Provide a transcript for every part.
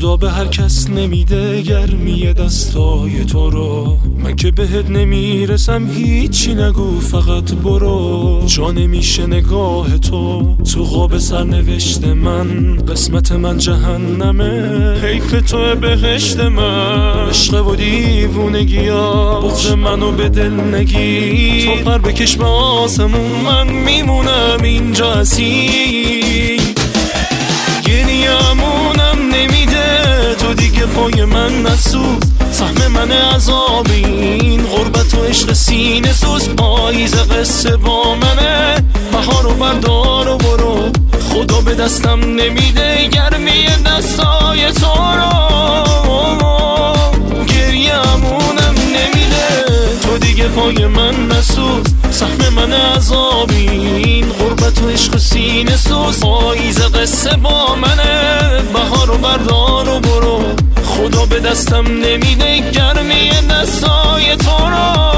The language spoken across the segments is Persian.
خدا به هر کس نمیده گرمی دستای تو رو، من که بهت نمیرسم هیچی نگو فقط برو. جا نمیشه نگاه تو قاب سرنوشت من، قسمت من جهنمه حیف تو بهشت من. عشق و دیوونگی ها بغض منو به دل نگی، تو پر بکش به آسمون من میمونم اینجا اسیر. گریه‌مونم نمیده تو دیگه پای من نسوز، سهم من عذابی این غربت و عشق سینه سوز. پاییز قصه با منه بهارو بردار و برو، خدا به دستم نمیده گرمی دستای تو رو. گریه‌مونم نمیده تو دیگه پای من نسوز، سهم من عذابی این غربت و عشق سینه سوز. پاییز قصه با منه بهارو بردار و برو، خدا به دستم نمیده گرمی دستای تو رو.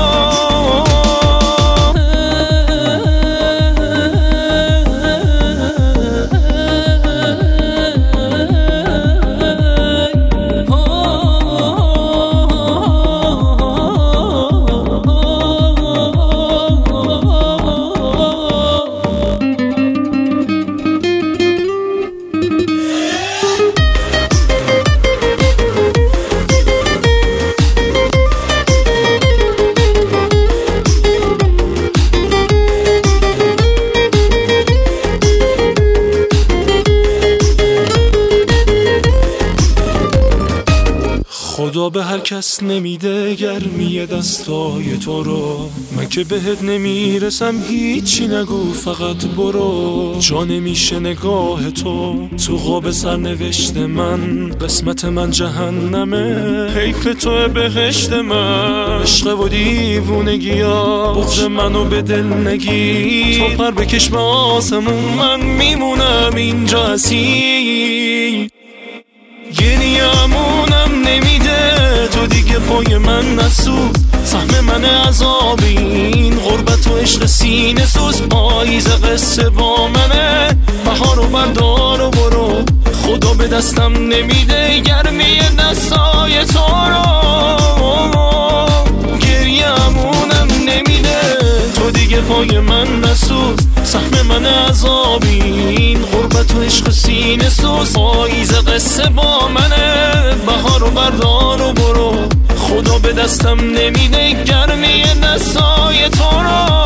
خدا به هر کس نمیده گرمی دستای تو رو، من که بهت نمیرسم هیچی نگو فقط برو. جا نمیشه نگاه تو قاب سرنوشت من، قسمت من جهنمه حیف تو بهشت من. عشق و دیوونگی ها بغض منو به دل نگی، تو پر بکش به آسمون من میمونم اینجا اسیر. گریه‌مونم نمیده تو دیگه پای من نسوز، سهم من عذابی این غربت و عشق سینه سوز. پاییز قصه با منه بهارو بردار و برو، خدا به دستم نمیده گرمی دستای تو رو. گریه‌مونم نمیده تو دیگه پای من نسوز، سهم من عذابی این غربت و عشق سینه سوز. پاییز قصه با منه بهارو بردار و برو، خدا به دستم نمیده گرمی دستای تو رو.